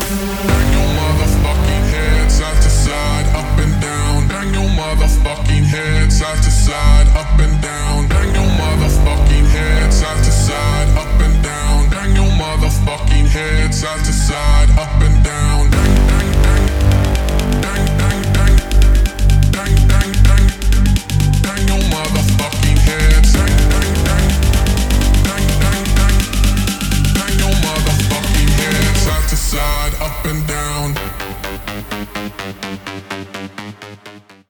Bang your motherfucking head side to side, up and down. Bang your motherfucking head side to side.